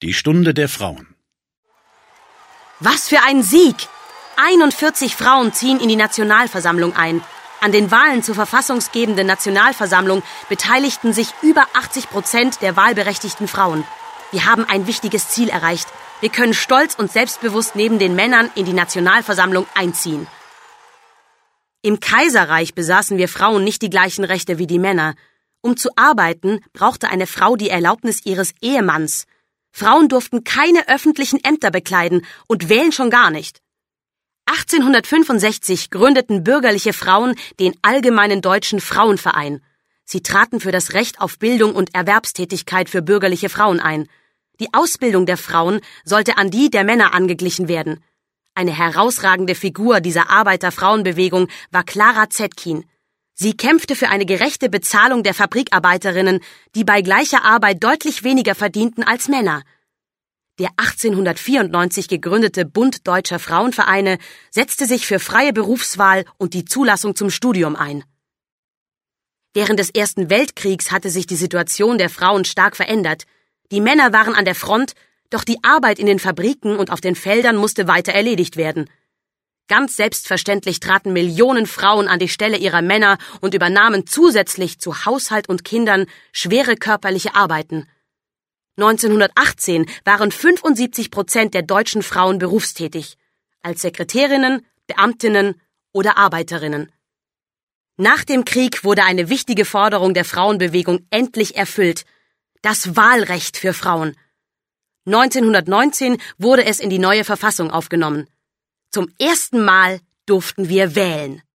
Die Stunde der Frauen. Was für ein Sieg! 41 Frauen ziehen in die Nationalversammlung ein. An den Wahlen zur verfassungsgebenden Nationalversammlung beteiligten sich über 80% der wahlberechtigten Frauen. Wir haben ein wichtiges Ziel erreicht. Wir können stolz und selbstbewusst neben den Männern in die Nationalversammlung einziehen. Im Kaiserreich besaßen wir Frauen nicht die gleichen Rechte wie die Männer. Um zu arbeiten, brauchte eine Frau die Erlaubnis ihres Ehemanns. Frauen durften keine öffentlichen Ämter bekleiden und wählen schon gar nicht. 1865 gründeten bürgerliche Frauen den Allgemeinen Deutschen Frauenverein. Sie traten für das Recht auf Bildung und Erwerbstätigkeit für bürgerliche Frauen ein. Die Ausbildung der Frauen sollte an die der Männer angeglichen werden. Eine herausragende Figur dieser Arbeiter-Frauenbewegung war Clara Zetkin. Sie kämpfte für eine gerechte Bezahlung der Fabrikarbeiterinnen, die bei gleicher Arbeit deutlich weniger verdienten als Männer. Der 1894 gegründete Bund Deutscher Frauenvereine setzte sich für freie Berufswahl und die Zulassung zum Studium ein. Während des Ersten Weltkriegs hatte sich die Situation der Frauen stark verändert. Die Männer waren an der Front, doch die Arbeit in den Fabriken und auf den Feldern musste weiter erledigt werden. Ganz selbstverständlich traten Millionen Frauen an die Stelle ihrer Männer und übernahmen zusätzlich zu Haushalt und Kindern schwere körperliche Arbeiten. 1918 waren 75% der deutschen Frauen berufstätig, als Sekretärinnen, Beamtinnen oder Arbeiterinnen. Nach dem Krieg wurde eine wichtige Forderung der Frauenbewegung endlich erfüllt: das Wahlrecht für Frauen. 1919 wurde es in die neue Verfassung aufgenommen. Zum ersten Mal durften wir wählen.